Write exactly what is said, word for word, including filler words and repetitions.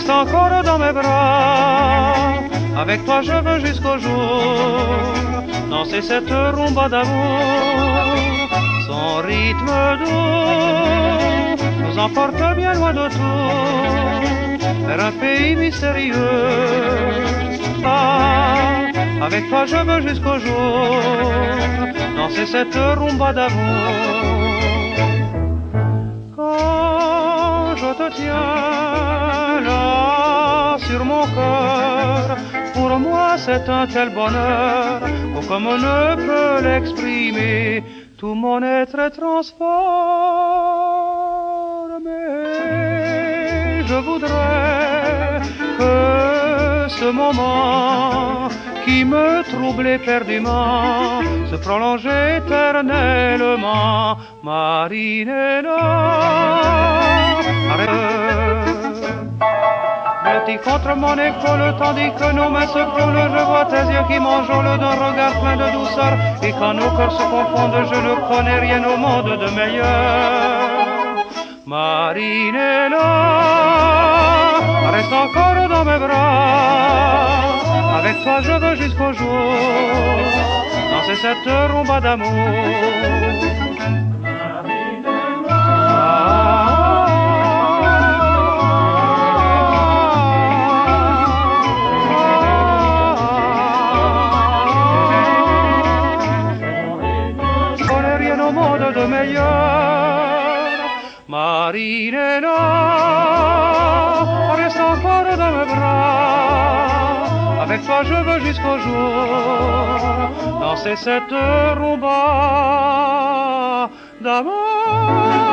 reste encore dans mes bras. Avec toi je veux jusqu'au jour danser cette rumba d'amour. Son rythme doux nous emporte bien loin de tout, vers un pays mystérieux. Ah, avec toi je veux jusqu'au jour danser cette rumba d'amour. Quand je te tiens là sur mon cœur, pour moi c'est un tel bonheur, oh comme on ne peut l'exprimer, tout mon être est transformé. Je voudrais que ce moment qui me trouble éperdument se prolonge éternellement. Marinella, arrête. Blotti contre mon épaule tandis que nos mains se frôlent, je vois tes yeux qui m'enjôlent d'un regard plein de douceur. Et quand nos cœurs se confondent, je ne connais rien au monde de meilleur. Marinella, reste encore dans mes bras. Avec toi je veux jusqu'au jour danser cette rumba d'amour. Au monde de meilleur. Marinella, reste encore dans mes bras. Avec toi je veux jusqu'au jour danser cette rumba d'amour.